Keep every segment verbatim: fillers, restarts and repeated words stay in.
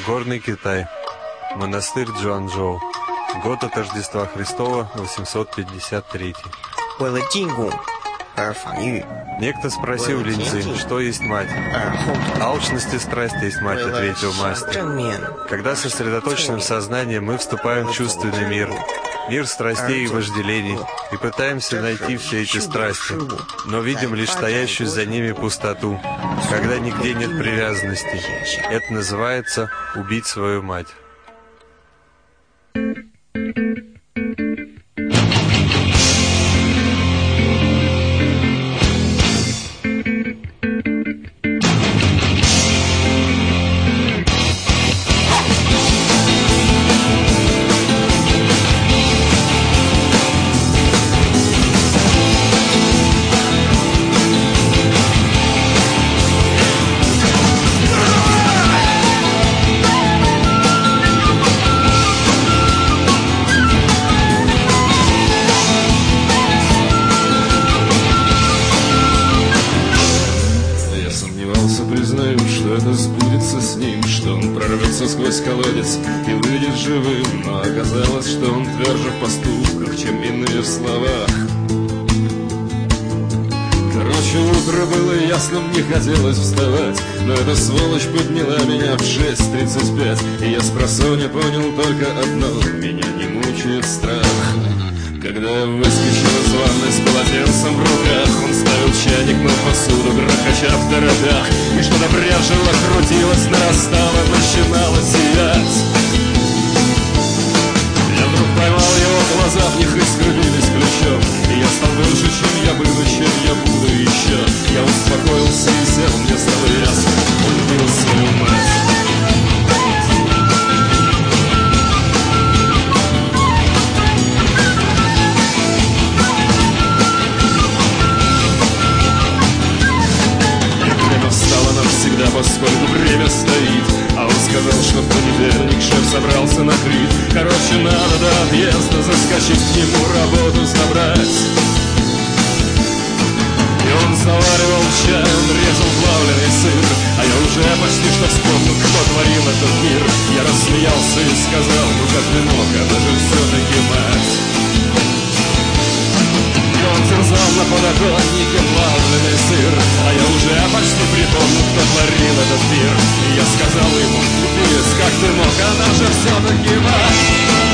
Горный Китай. Монастырь Джуанчжоу. Год от Рождества Христова восемьсот пятьдесят третий. Некто спросил Линьцзы, что есть мать. Алчность и страсть есть мать, ответил мастер. Когда сосредоточенным сознанием мы вступаем в чувственный мир, мир страстей и вожделений, и пытаемся найти все эти страсти, но видим лишь стоящую за ними пустоту, когда нигде нет привязанности. Это называется убить свою мать. Признаю, что это сбудется с ним, что он прорвется сквозь колодец и выйдет живым. Но оказалось, что он тверже в поступках, чем иные в словах. Короче, утро было ясным, не хотелось вставать, но эта сволочь подняла меня в шесть тридцать пять, и я спросонья понял только одно: меня не мучает страх. Когда я выскочил из ванной с полотенцем в руках, он ставил чайник на посуду, грохоча в торопях, и что-то бряжило, крутилось, нарастало, начинало сиять. Я вдруг поймал его глаза, в них искры бились ключом, и я стал выше, чем я был, и чем я буду еще. Я успокоился и сел, мне стало ясно, он убил свою мать. Поскольку время стоит, а он сказал, что в понедельник шеф собрался на Крит. Короче, надо до отъезда заскочить к нему, работу забрать. И он заваривал чай, он резал плавленый сыр, а я уже почти что вспомнил, кто творил этот мир. Я рассмеялся и сказал: ну как ты мог, это же все-таки мать. И он терзал на подоконнике плавленый сыр, а я уже почти припомнил, кто творил этот мир. И я сказал ему: Пирс, как ты мог, она же все-таки мать.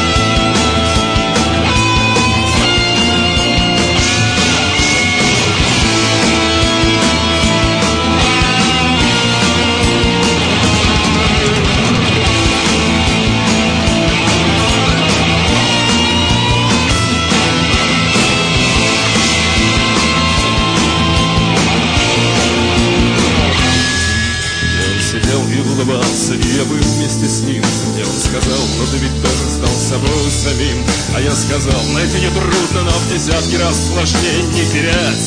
И я был вместе с ним. Мне он сказал: ну ты ведь тоже стал собой самим. А я сказал: найти не трудно, но в десятки раз сложнее не терять.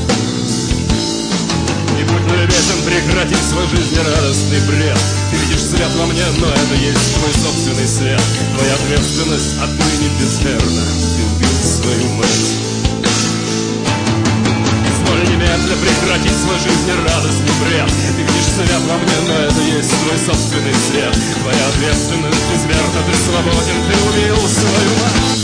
Не будь любезен прекратить свой жизнерадостный бред. Ты видишь свет во мне, но это есть твой собственный свет. Твоя ответственность отныне безмерна. Ты убил свою мать. Немедленно прекратить свой жизнерадостный бред. Ты видишь свет во мне, но это есть твой собственный свет. Твоя ответственность безмерна, ты свободен, ты убил свою мать.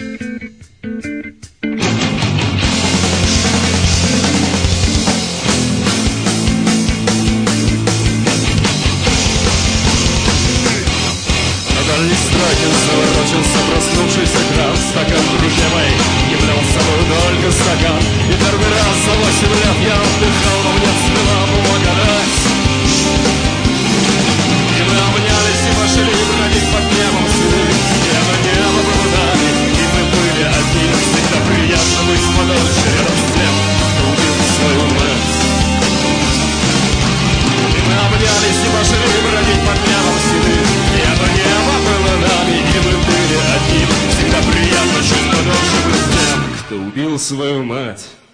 На дальней строке заворочился проснувшийся кран. Стакан в руке моей являл собой только стакан. И первый раз за восемь лет я отдыхал, но мне цвела благодать. И мы обнялись и пошли бродить под небом седым. И это небо было нами, и мы были одни. Всегда приятно быть подольше рядом с тем, кто убил свою мать. И мы обнялись и пошли бродить под небом седым. И это небо было нами, и мы были одни. Всегда приятно чуть подольше быть с тем, кто убил свою мать.